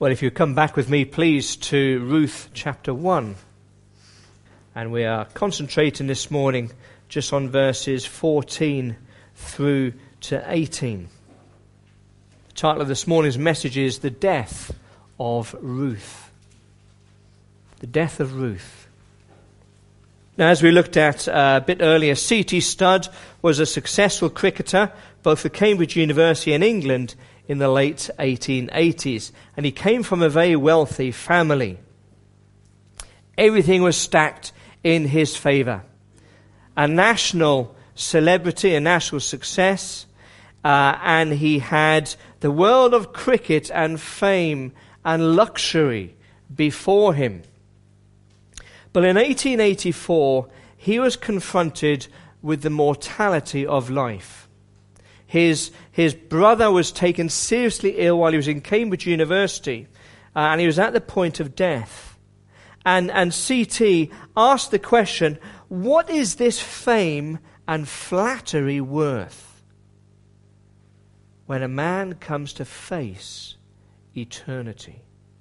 Well, if you come back with me, please, to Ruth chapter 1. And we are concentrating this morning just on verses 14 through to 18. The title of this morning's message is The Death of Ruth. The Death of Ruth. Now, as we looked at a bit earlier, C.T. Studd was a successful cricketer, both for Cambridge University and England, in the late 1880s, and he came from a very wealthy family. Everything was stacked in his favour. A national celebrity, a national success, and he had the world of cricket and fame and luxury before him. But in 1884, he was confronted with the mortality of life. His brother was taken seriously ill while he was in Cambridge University, and he was at the point of death. And C.T. asked the question, what is this fame and flattery worth when a man comes to face eternity?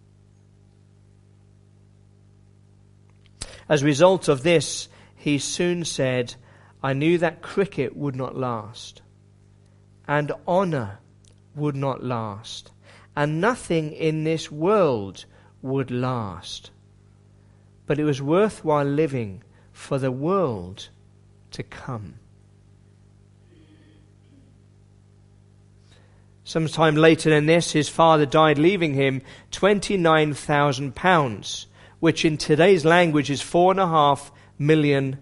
As a result of this, he soon said, I knew that cricket would not last, and honour would not last, and nothing in this world would last. But it was worthwhile living for the world to come. Sometime later than this, his father died, leaving him £29,000, which in today's language is £4.5 million.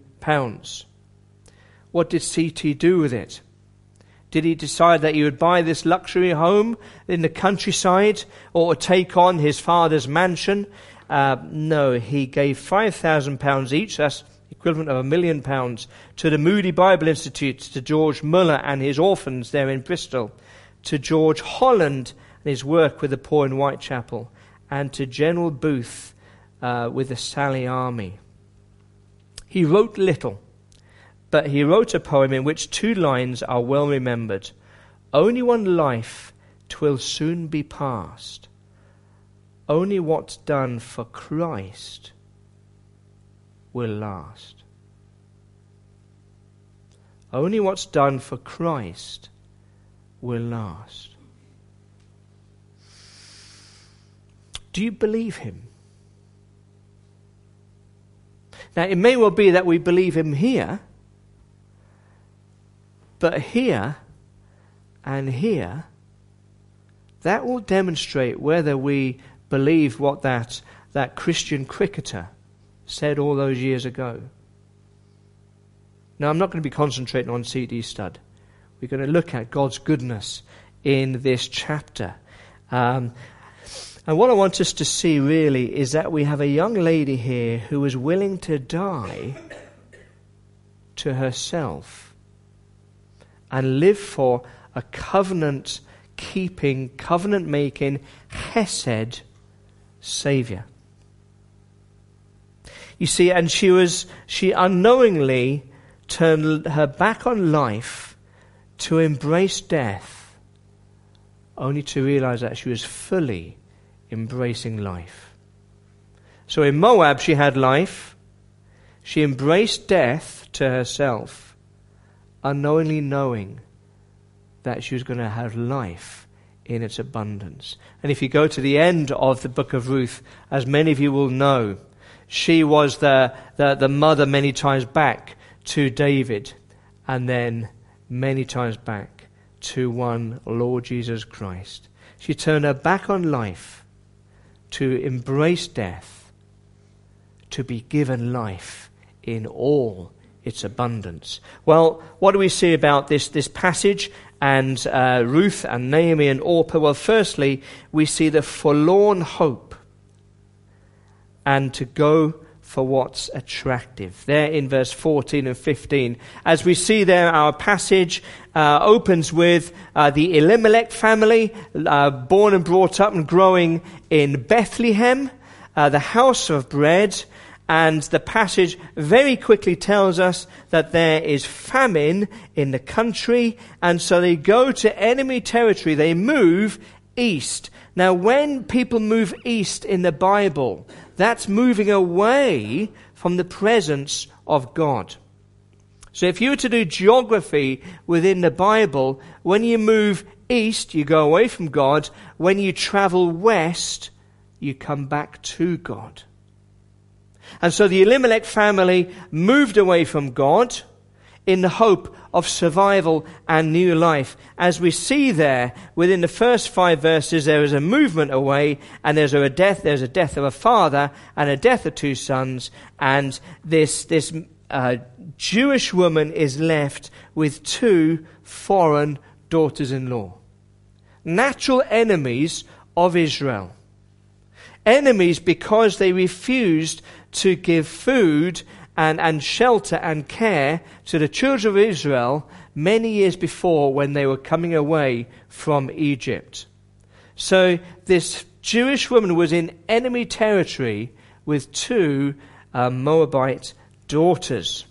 What did C.T. do with it? Did he decide that he would buy this luxury home in the countryside or take on his father's mansion? No, he gave £5,000 each, that's equivalent of £1 million, to the Moody Bible Institute, to George Muller and his orphans there in Bristol, to George Holland and his work with the poor in Whitechapel, and to General Booth with the Sally Army. He wrote little, but he wrote a poem in which 2 lines are well remembered. Only one life, 'twill soon be past. Only what's done for Christ will last. Only what's done for Christ will last. Do you believe him? Now, it may well be that we believe him here, but here and here, that will demonstrate whether we believe what that Christian cricketer said all those years ago. Now, I'm not going to be concentrating on C.T. Studd. We're going to look at God's goodness in this chapter. And what I want us to see really is that we have a young lady here who is willing to die to herself and live for a covenant-keeping, covenant-making, Hesed Saviour. You see, and she unknowingly turned her back on life to embrace death, only to realize that she was fully embracing life. So in Moab she had life. She embraced death to herself, unknowingly knowing that she was going to have life in its abundance. And if you go to the end of the book of Ruth, as many of you will know, she was the mother many times back to David, and then many times back to one Lord Jesus Christ. She turned her back on life to embrace death, to be given life in all its abundance. Well, what do we see about this passage and Ruth and Naomi and Orpah? Well, firstly, we see the forlorn hope and to go for what's attractive. There in verse 14 and 15. As we see there, our passage opens with the Elimelech family, born and brought up and growing in Bethlehem, the house of bread. And the passage very quickly tells us that there is famine in the country, and so they go to enemy territory. They move east. Now, when people move east in the Bible, that's moving away from the presence of God. So if you were to do geography within the Bible, when you move east, you go away from God. When you travel west, you come back to God. And so the Elimelech family moved away from God in the hope of survival and new life. As we see there, within the first 5 verses, there is a movement away, and there's a death of a father, and a death of 2 sons, and this Jewish woman is left with 2 foreign daughters-in-law. Natural enemies of Israel. Enemies because they refused to give food and shelter and care to the children of Israel many years before when they were coming away from Egypt. So this Jewish woman was in enemy territory with 2 Moabite daughters.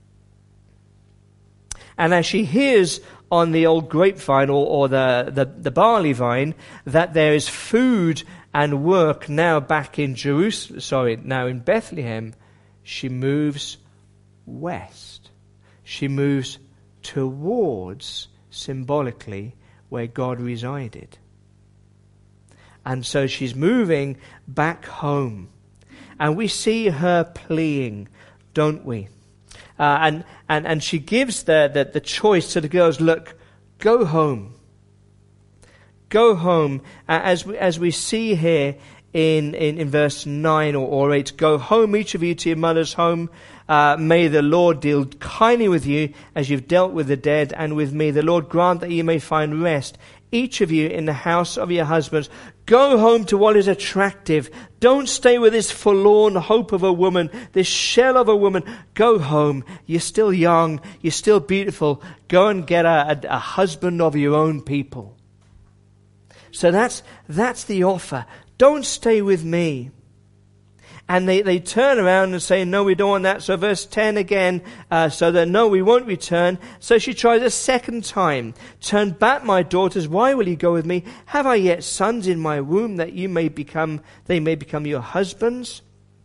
And as she hears on the old grapevine or the barley vine that there is food and work now back in now in Bethlehem, she moves west. She moves towards, symbolically, where God resided. And so she's moving back home. And we see her pleading, don't we? And she gives the choice to the girls, look, go home. Go home. As we see here in verse 9 or 8, go home, each of you, to your mother's home. May the Lord deal kindly with you as you've dealt with the dead and with me. The Lord grant that you may find rest, each of you in the house of your husbands. Go home to what is attractive. Don't stay with this forlorn hope of a woman, this shell of a woman. Go home. You're still young. You're still beautiful. Go and get a husband of your own people. So that's the offer. Don't stay with me. And they turn around and say, no, we don't want that. So verse 10 again, so that no, we won't return. So she tries a second time. Turn back, my daughters. Why will you go with me? Have I yet sons in my womb that they may become your husbands?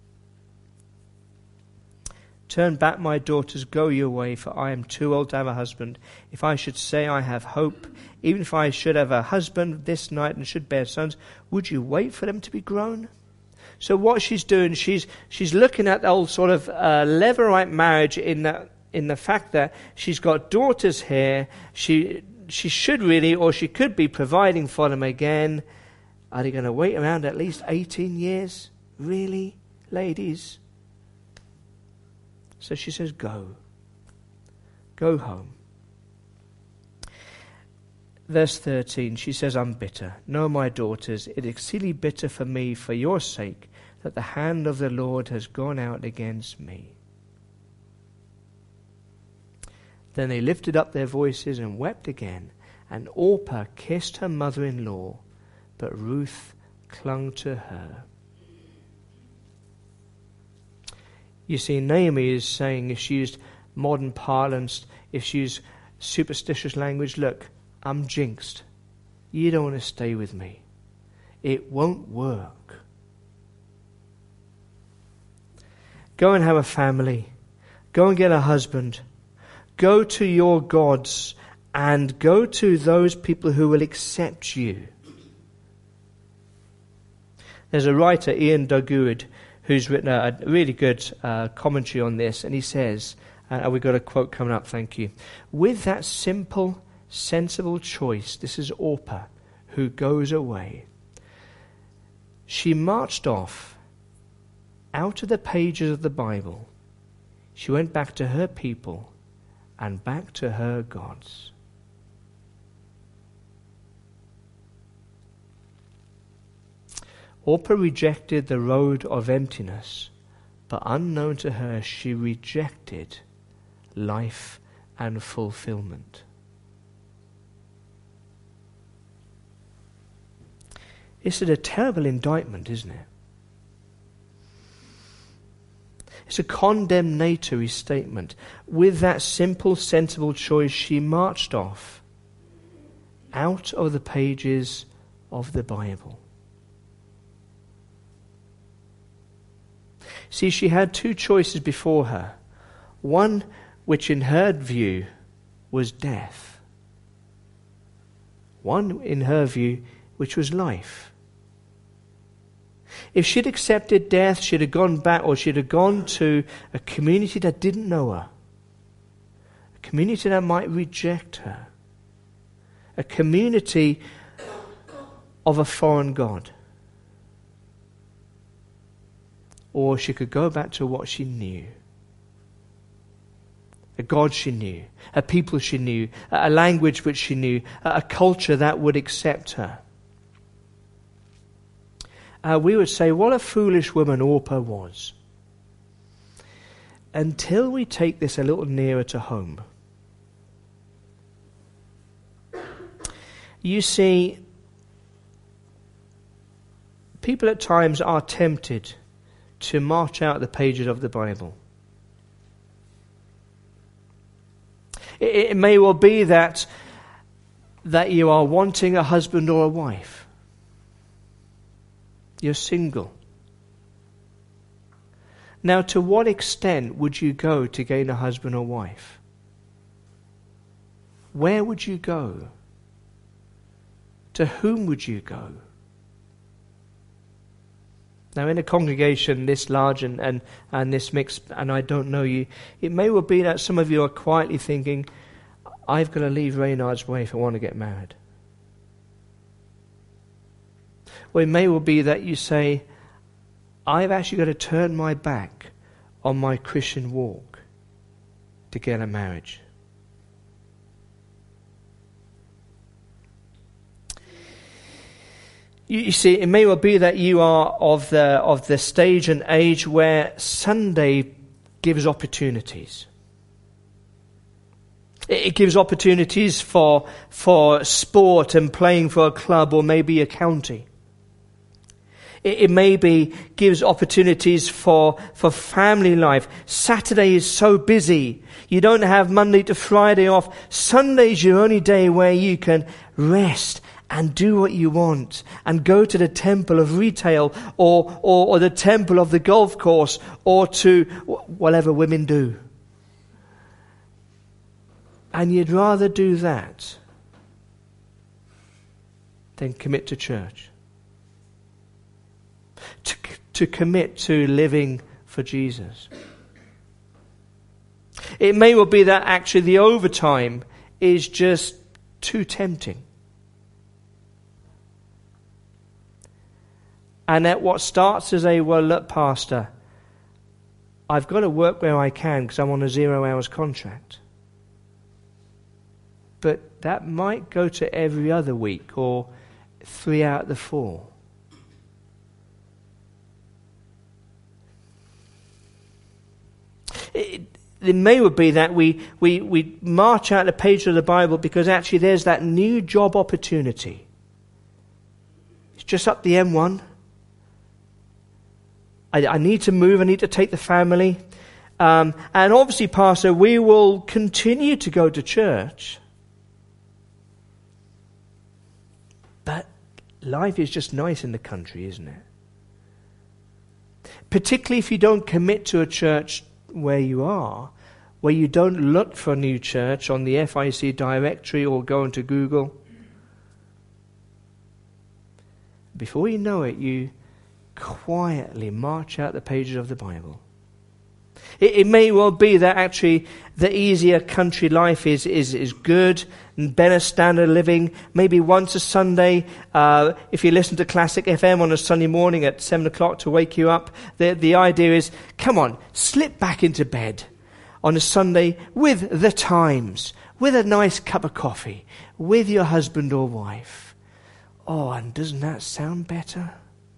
Turn back, my daughters, go your way, for I am too old to have a husband. If I should say I have hope, even if I should have a husband this night and should bear sons, would you wait for them to be grown? So what she's doing, she's looking at the old sort of Levirate marriage in the fact that she's got daughters here. She should really, or she could be providing for them again. Are they going to wait around at least 18 years? Really, ladies? So she says, go home. Verse 13, she says, I'm bitter. No, my daughters, it is exceedingly bitter for me for your sake that the hand of the Lord has gone out against me. Then they lifted up their voices and wept again, and Orpah kissed her mother-in-law, but Ruth clung to her. You see, Naomi is saying, if she used modern parlance, if she used superstitious language, look, I'm jinxed. You don't want to stay with me. It won't work. Go and have a family. Go and get a husband. Go to your gods and go to those people who will accept you. There's a writer, Ian Dogood, who's written a really good commentary on this, and he says, and we've got a quote coming up, thank you. With that simple, sensible choice, this is Orpah, who goes away. She marched off out of the pages of the Bible. She went back to her people and back to her gods. Orpah rejected the road of emptiness, but unknown to her, she rejected life and fulfillment. It's a terrible indictment, isn't it? It's a condemnatory statement. With that simple, sensible choice, she marched off out of the pages of the Bible. See, she had two choices before her. One which in her view was death. One in her view which was life. If she'd accepted death, she'd have gone back, or she'd have gone to a community that didn't know her. A community that might reject her. A community of a foreign god. Or she could go back to what she knew. A God she knew, a people she knew, a language which she knew, a culture that would accept her. We would say, what a foolish woman Orpah was. Until we take this a little nearer to home. You see, people at times are tempted to march out the pages of the Bible. It may well be that you are wanting a husband or a wife. You're single. Now, to what extent would you go to gain a husband or wife? Where would you go? To whom would you go? Now, in a congregation this large and this mixed, and I don't know you, it may well be that some of you are quietly thinking, I've got to leave Reynard's way if I want to get married. Or it may well be that you say, I've actually got to turn my back on my Christian walk to get a marriage. You see, it may well be that you are of the stage and age where Sunday gives opportunities. It gives opportunities for sport and playing for a club or maybe a county. It maybe gives opportunities for family life. Saturday is so busy. You don't have Monday to Friday off. Sunday's your only day where you can rest and do what you want and go to the temple of retail or the temple of the golf course or to whatever women do. And you'd rather do that than commit to church. To commit to living for Jesus. It may well be that actually the overtime is just too tempting. And that what starts as well, look, Pastor, I've got to work where I can because I'm on a 0 hours contract. But that might go to every other week or 3 out of the 4. It may well be that we march out the page of the Bible because actually there's that new job opportunity. It's just up the M1. I need to move. I need to take the family. And obviously, Pastor, we will continue to go to church. But life is just nice in the country, isn't it? Particularly if you don't commit to a church where you are, where you don't look for a new church on the FIC directory or go into Google. Before you know it, you quietly march out the pages of the Bible. It may well be that actually the easier country life is good and better standard of living. Maybe once a Sunday, if you listen to Classic FM on a Sunday morning at 7 o'clock to wake you up, the idea is, come on, slip back into bed on a Sunday with the Times, with a nice cup of coffee, with your husband or wife. Oh, and doesn't that sound better?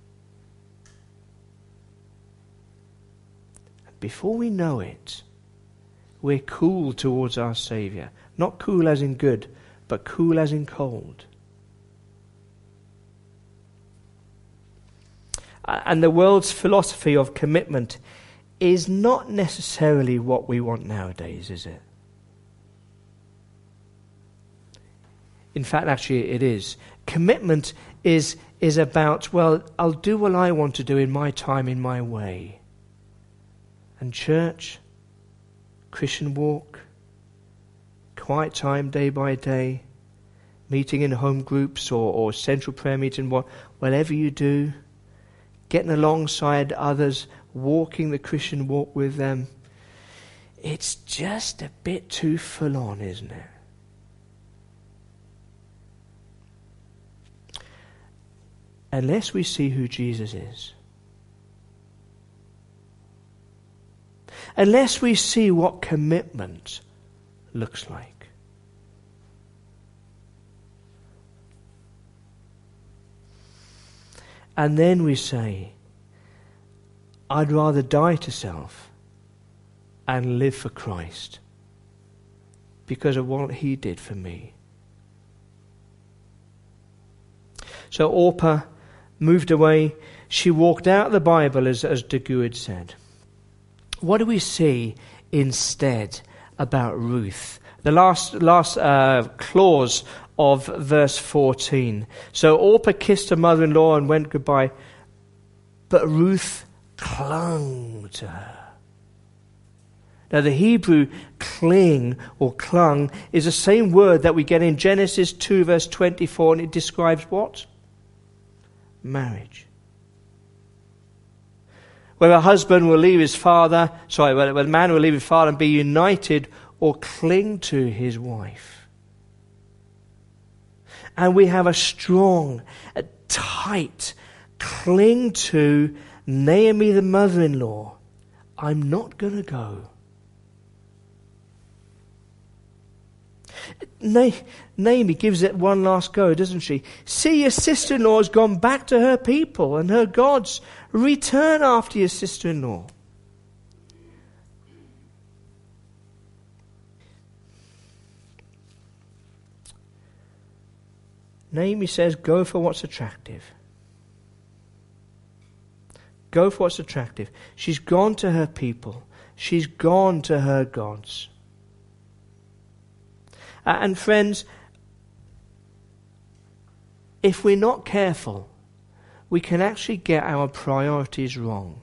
Before we know it, we're cool towards our Saviour. Not cool as in good, but cool as in cold. And the world's philosophy of commitment is not necessarily what we want nowadays, is it? In fact, actually, it is. Commitment is about, well, I'll do what I want to do in my time, in my way. And church, Christian walk, quiet time day by day, meeting in home groups or central prayer meeting, whatever you do, getting alongside others, walking the Christian walk with them, it's just a bit too full on, isn't it? Unless we see who Jesus is. Unless we see what commitment looks like. And then we say, I'd rather die to self and live for Christ because of what He did for me. So Orpah moved away. She walked out of the Bible, as Dagu had said. What do we see instead about Ruth? The last clause of verse 14. So Orpah kissed her mother-in-law and went goodbye, but Ruth clung to her. Now the Hebrew cling or clung is the same word that we get in Genesis 2 verse 24, and it describes what? Marriage. Where a husband will leave his father, where a man will leave his father and be united or cling to his wife. And we have a strong, a tight cling to Naomi, the mother-in-law. I'm not going to go. Naomi gives it one last go, doesn't she? See, your sister-in-law has gone back to her people and her gods. Return after your sister-in-law. Naomi says, go for what's attractive. Go for what's attractive. She's gone to her people. She's gone to her gods. And friends, if we're not careful, we can actually get our priorities wrong.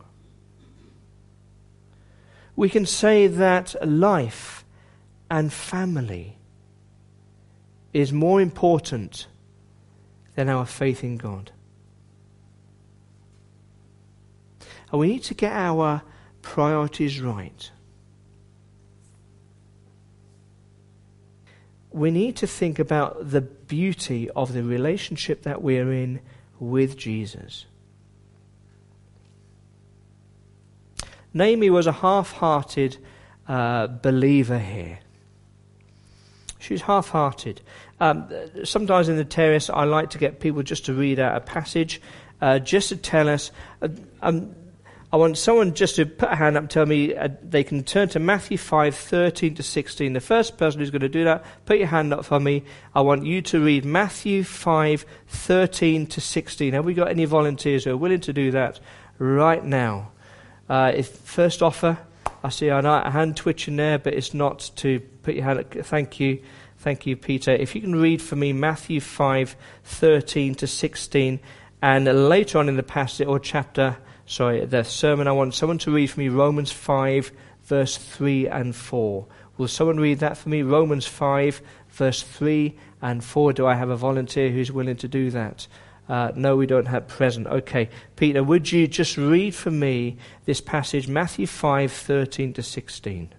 We can say that life and family is more important than our faith in God. And we need to get our priorities right. We need to think about the beauty of the relationship that we are in with Jesus. Naomi was a half-hearted believer here. She was half-hearted. Sometimes in the terrace I like to get people just to read out a passage, just to tell us. I want someone just to put a hand up and tell me they can turn to Matthew 5:13 to 16. The first person who's going to do that, put your hand up for me. I want you to read Matthew 5:13 to 16. Have we got any volunteers who are willing to do that right now? If first offer, I see a hand twitching there, but it's not to put your hand up. Thank you, Peter. If you can read for me Matthew 5:13 to 16, and later on in the passage or chapter. The sermon, I want someone to read for me Romans 5, verse 3 and 4. Will someone read that for me? Romans 5, verse 3 and 4. Do I have a volunteer who's willing to do that? No, we don't have present. Okay. Peter, would you just read for me this passage, Matthew 5, 13 to 16?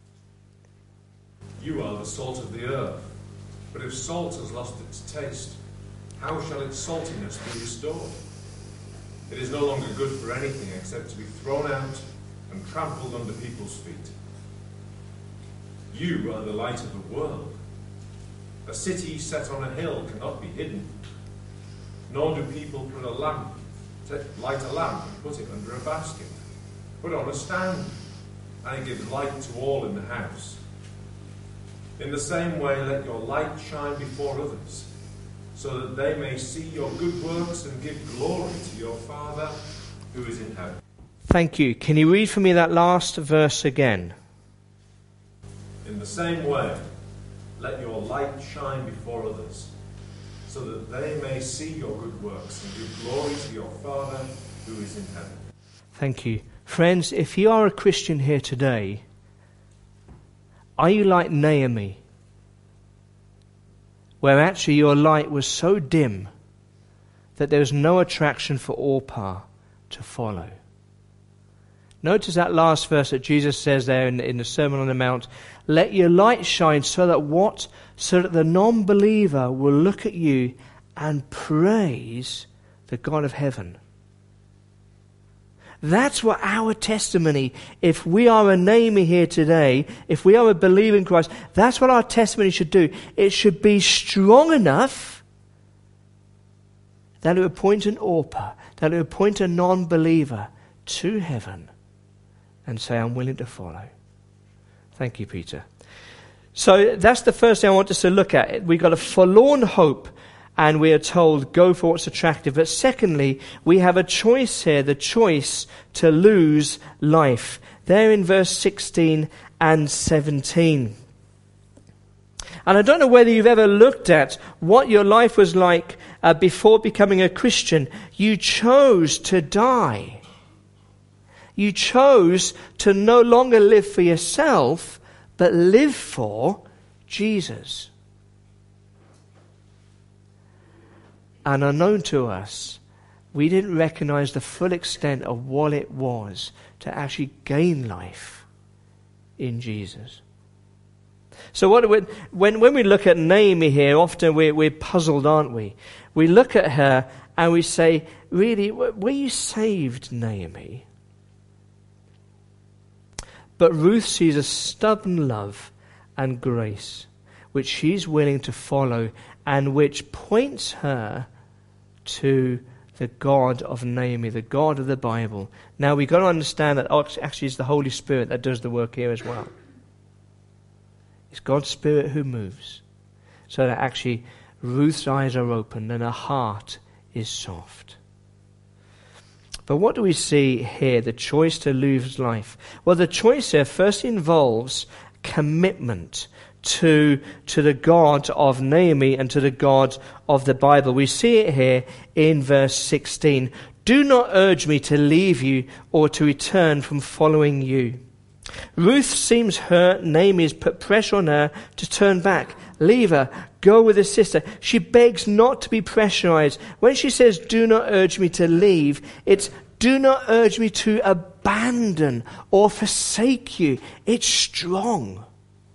You are the salt of the earth. But if salt has lost its taste, how shall its saltiness be restored? It is no longer good for anything except to be thrown out and trampled under people's feet. You are the light of the world. A city set on a hill cannot be hidden, nor do people light a lamp and put it under a basket, but on a stand, and it gives light to all in the house. In the same way, let your light shine before others, so that they may see your good works and give glory to your Father who is in heaven. Thank you. Can you read for me that last verse again? In the same way, let your light shine before others, so that they may see your good works and give glory to your Father who is in heaven. Thank you. Friends, if you are a Christian here today, are you like Naomi, where actually your light was so dim that there was no attraction for Orpah to follow? Notice that last verse that Jesus says there in the Sermon on the Mount, let your light shine so that what? So that the non-believer will look at you and praise the God of heaven. That's what our testimony, if we are a Naomi here today, if we are a believer in Christ, that's what our testimony should do. It should be strong enough that it would point an Orpah, that it would point a non-believer to heaven and say, I'm willing to follow. Thank you, Peter. So that's the first thing I want us to look at. We've got a forlorn hope, and we are told, go for what's attractive. But secondly, we have a choice here, the choice to lose life. There in verse 16 and 17. And I don't know whether you've ever looked at what your life was like before becoming a Christian. You chose to die. You chose to no longer live for yourself, but live for Jesus. And unknown to us, we didn't recognize the full extent of what it was to actually gain life in Jesus. So when we look at Naomi here, often we're puzzled, aren't we? We look at her and we say, really, were you saved, Naomi? But Ruth sees a stubborn love and grace, which she's willing to follow and which points her to the God of Naomi, the God of the Bible. Now we've got to understand that actually it's the Holy Spirit that does the work here as well. It's God's Spirit who moves, so that actually Ruth's eyes are opened and her heart is soft. But what do we see here? The choice to lose life. Well, the choice here first involves commitment to the God of Naomi and to the God of the Bible. We see it here in verse 16. Do not urge me to leave you or to return from following you. Ruth seems hurt. Naomi has put pressure on her to turn back. Leave her. Go with her sister. She begs not to be pressurized. When she says, do not urge me to leave, it's do not urge me to abandon or forsake you. It's strong.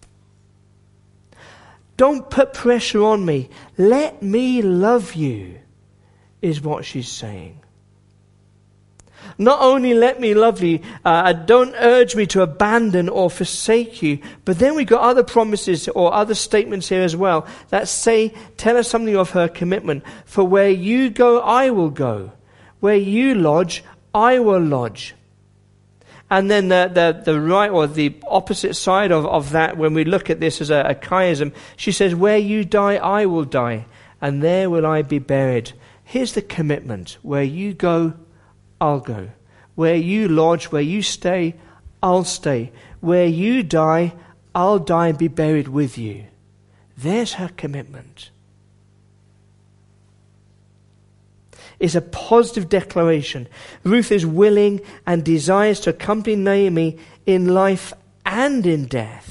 Don't put pressure on me. Let me love you, is what she's saying. Not only let me love you, don't urge me to abandon or forsake you, but then we've got other promises or other statements here as well that tell us something of her commitment. For where you go, I will go. Where you lodge, I will lodge. And then the right or the opposite side of that, when we look at this as a chiasm, she says, where you die, I will die, and there will I be buried. Here's the commitment. Where you go, I'll go. Where you lodge, where you stay, I'll stay. Where you die, I'll die and be buried with you. There's her commitment. It's a positive declaration. Ruth is willing and desires to accompany Naomi in life and in death.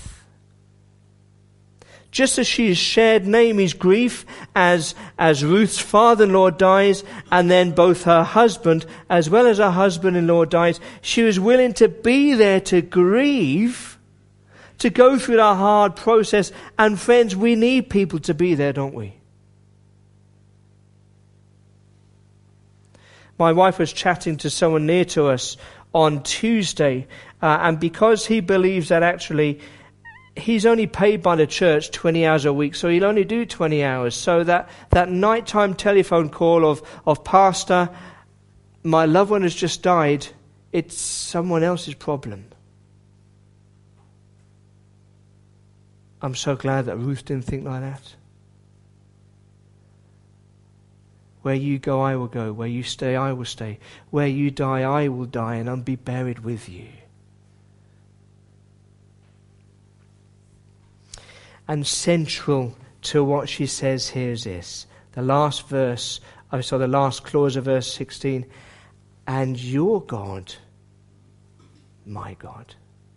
Just as she has shared Naomi's grief as Ruth's father-in-law dies, and then both her husband as well as her husband-in-law dies, she was willing to be there to grieve, to go through that hard process. And friends, we need people to be there, don't we? My wife was chatting to someone near to us on Tuesday, and because he believes that actually he's only paid by the church 20 hours a week, so he'll only do 20 hours. So that nighttime telephone call of Pastor, my loved one has just died, it's someone else's problem. I'm so glad that Ruth didn't think like that. Where you go, I will go. Where you stay, I will stay. Where you die, I will die, and I'll be buried with you. And central to what she says here is this, The last clause of verse 16, and your God, my God.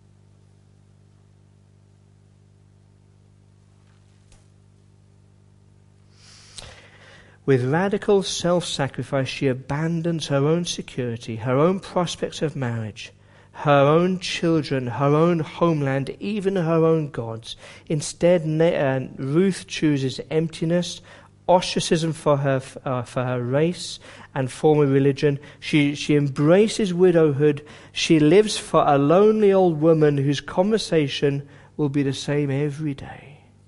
With radical self-sacrifice, she abandons her own security, her own prospects of marriage, her own children, her own homeland, even her own gods. Instead, Ruth chooses emptiness, ostracism for her race and former religion. She embraces widowhood. She lives for a lonely old woman whose conversation will be the same every day.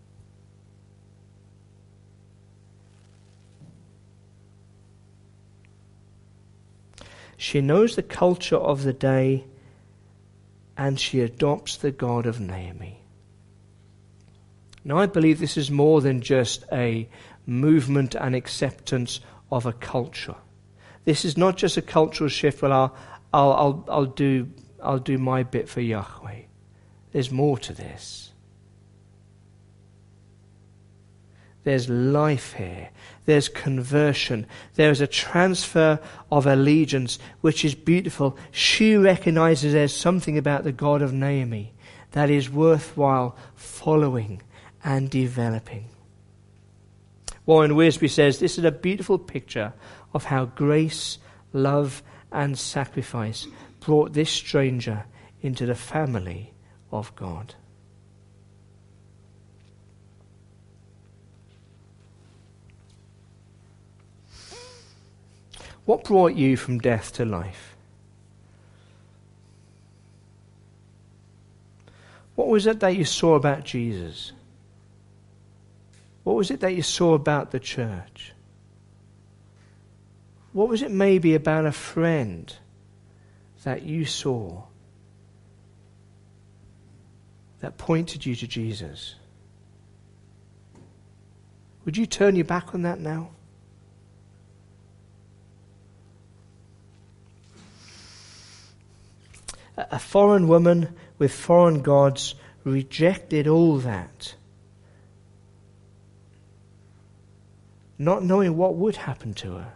She knows the culture of the day, and she adopts the God of Naomi. Now, I believe this is more than just a movement and acceptance of a culture. This is not just a cultural shift. Well, I'll do my bit for Yahweh. There's more to this. There's life here. There's conversion. There's a transfer of allegiance, which is beautiful. She recognizes there's something about the God of Naomi that is worthwhile following and developing. Warren Wiersbe says this is a beautiful picture of how grace, love, and sacrifice brought this stranger into the family of God. What brought you from death to life? What was it that you saw about Jesus? What was it that you saw about the church? What was it maybe about a friend that you saw that pointed you to Jesus? Would you turn your back on that now? A foreign woman with foreign gods rejected all that, not knowing what would happen to her,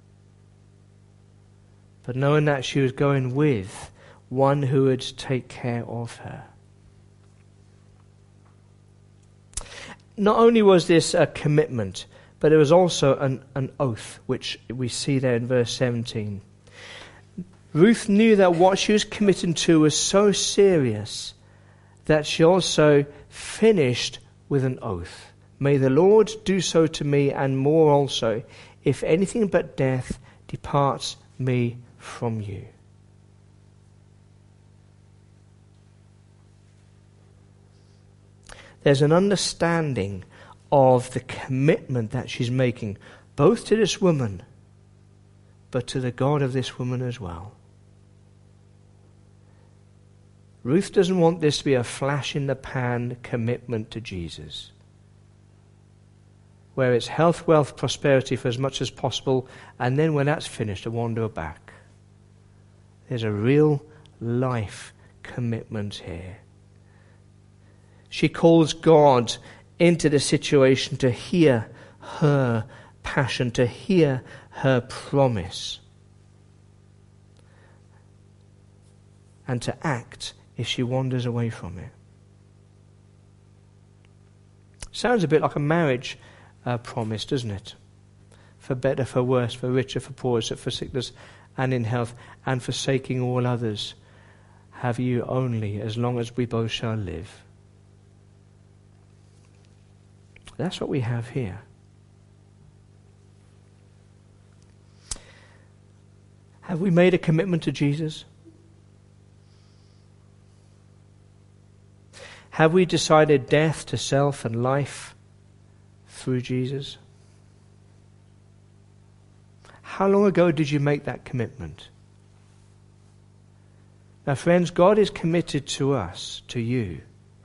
but knowing that she was going with one who would take care of her. Not only was this a commitment, but it was also an oath, which we see there in verse 17. Ruth knew that what she was committing to was so serious that she also finished with an oath. May the Lord do so to me and more also, if anything but death departs me from you. There's an understanding of the commitment that she's making, both to this woman, but to the God of this woman as well. Ruth doesn't want this to be a flash-in-the-pan commitment to Jesus, where it's health, wealth, prosperity for as much as possible, and then when that's finished, to wander back. There's a real life commitment here. She calls God into the situation to hear her passion, to hear her promise, and to act if she wanders away from it. Sounds a bit like a marriage promise, doesn't it? For better, for worse, for richer, for poorer, for sickness and in health, and forsaking all others, have you only as long as we both shall live. That's what we have here. Have we made a commitment to Jesus? Have we decided death to self and life through Jesus? How long ago did you make that commitment? Now, friends, God is committed to us, to you.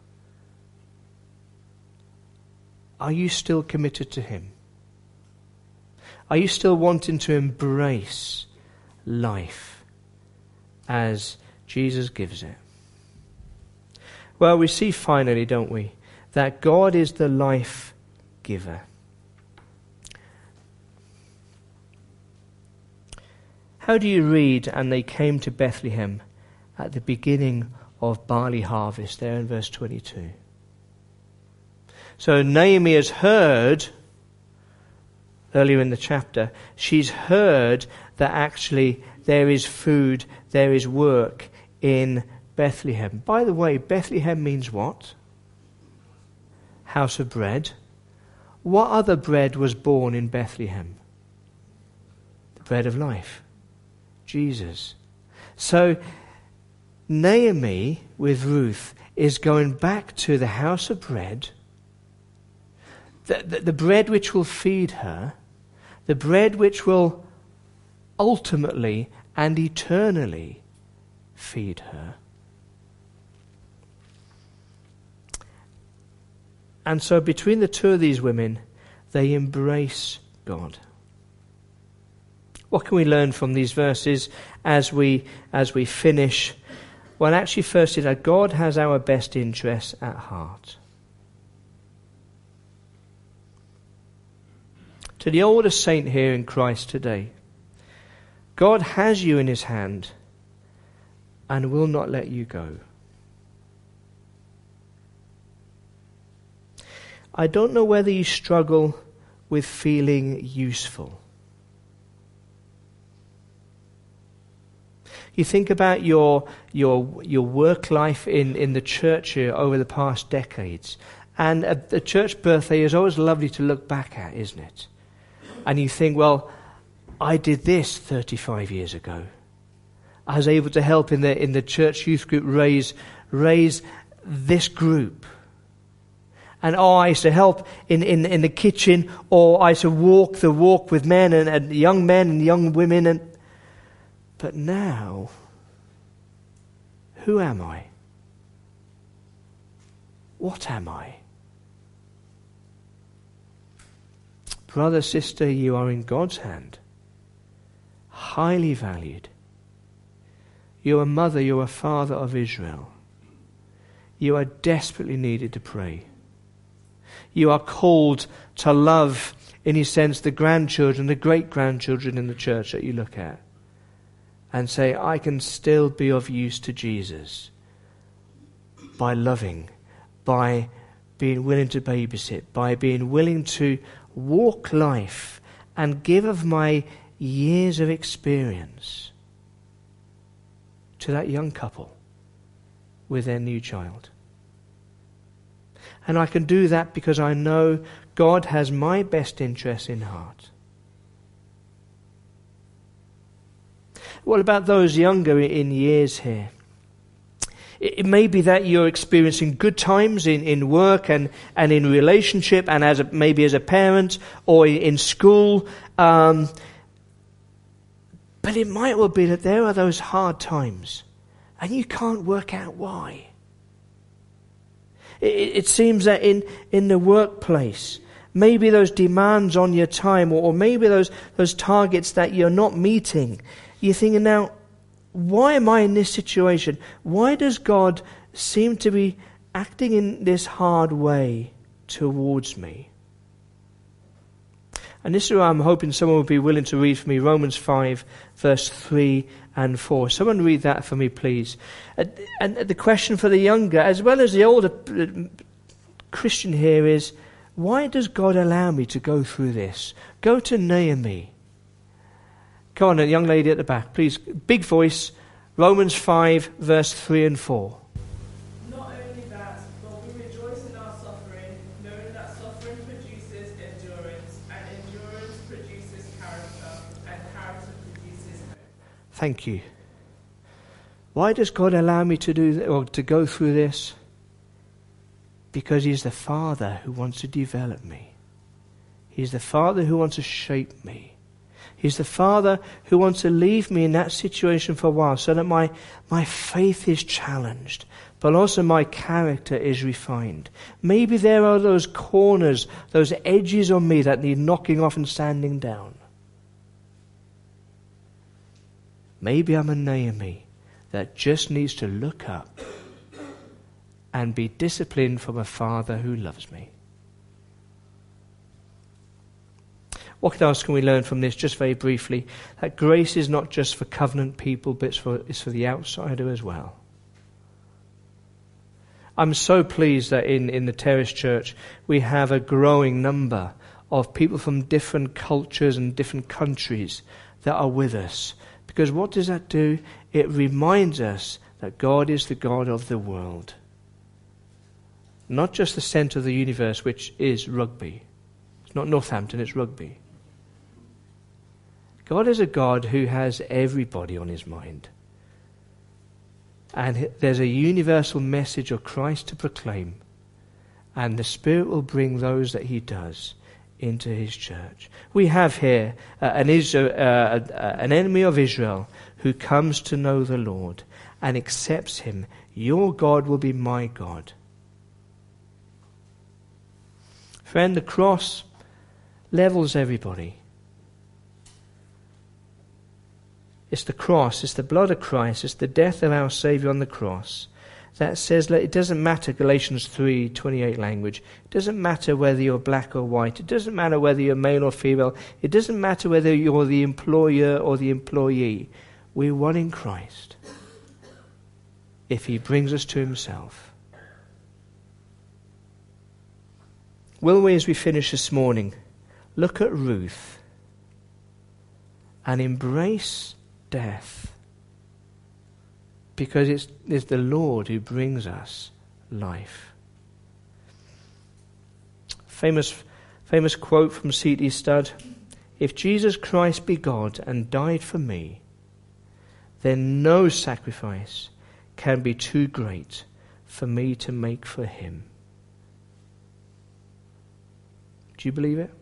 Are you still committed to Him? Are you still wanting to embrace life as Jesus gives it? Well, we see finally, don't we, that God is the life giver. How do you read, and they came to Bethlehem at the beginning of barley harvest, there in verse 22. So Naomi has heard, earlier in the chapter, she's heard that actually there is food, there is work in Bethlehem. By the way, Bethlehem means what? House of bread. What other bread was born in Bethlehem? The bread of life. Jesus. So Naomi with Ruth is going back to the house of bread, the bread which will feed her, the bread which will ultimately and eternally feed her. And so between the two of these women, they embrace God. What can we learn from these verses as we finish? Well, actually, firstly, that God has our best interests at heart. To the older saint here in Christ today, God has you in his hand and will not let you go. I don't know whether you struggle with feeling useful. You think about your work life in the church here over the past decades, and a church birthday is always lovely to look back at, isn't it? And you think, well, I did this 35 years ago. I was able to help in the church youth group raise this group. And I used to help in the kitchen, or I used to walk the walk with men and young men and young women. But now, who am I? What am I? Brother, sister, you are in God's hand. Highly valued. You're a mother, you're a father of Israel. You are desperately needed to pray. You are called to love, in a sense, the grandchildren, the great-grandchildren in the church that you look at. And say, I can still be of use to Jesus by loving, by being willing to babysit, by being willing to walk life and give of my years of experience to that young couple with their new child. And I can do that because I know God has my best interests in heart. What about those younger in years here? It may be that you're experiencing good times in work and in relationship, and maybe as a parent or in school. But it might well be that there are those hard times and you can't work out why. It seems that in the workplace, maybe those demands on your time, or maybe those targets that you're not meeting, you're thinking, now, why am I in this situation? Why does God seem to be acting in this hard way towards me? And this is where I'm hoping someone will be willing to read for me Romans 5, verse 3 and 4. Someone read that for me, please. And the question for the younger, as well as the older Christian here, is, why does God allow me to go through this? Go to Naomi. Come on, a young lady at the back, please. Big voice. Romans 5, verse 3 and 4. Not only that, but we rejoice in our suffering, knowing that suffering produces endurance, and endurance produces character, and character produces hope. Thank you. Why does God allow me to go through this? Because He's the Father who wants to develop me. He's the Father who wants to shape me. He's the Father who wants to leave me in that situation for a while so that my faith is challenged, but also my character is refined. Maybe there are those corners, those edges on me that need knocking off and sanding down. Maybe I'm a Naomi that just needs to look up and be disciplined from a Father who loves me. What else can we learn from this, just very briefly? That grace is not just for covenant people, but it's for the outsider as well. I'm so pleased that in the Terrace Church we have a growing number of people from different cultures and different countries that are with us. Because what does that do? It reminds us that God is the God of the world. Not just the centre of the universe, which is Rugby. It's not Northampton, it's Rugby. God is a God who has everybody on his mind. And there's a universal message of Christ to proclaim. And the Spirit will bring those that he does into his church. We have here an enemy of Israel who comes to know the Lord and accepts him. Your God will be my God. Friend, the cross levels everybody. It's the cross, it's the blood of Christ, it's the death of our Saviour on the cross that says that it doesn't matter, Galatians 3:28 language, it doesn't matter whether you're black or white, it doesn't matter whether you're male or female, it doesn't matter whether you're the employer or the employee. We're one in Christ if he brings us to himself. Will we, as we finish this morning, look at Ruth and embrace death, because it's the Lord who brings us life. Famous quote from C.T. Studd: "If Jesus Christ be God and died for me, then no sacrifice can be too great for me to make for him." Do you believe it?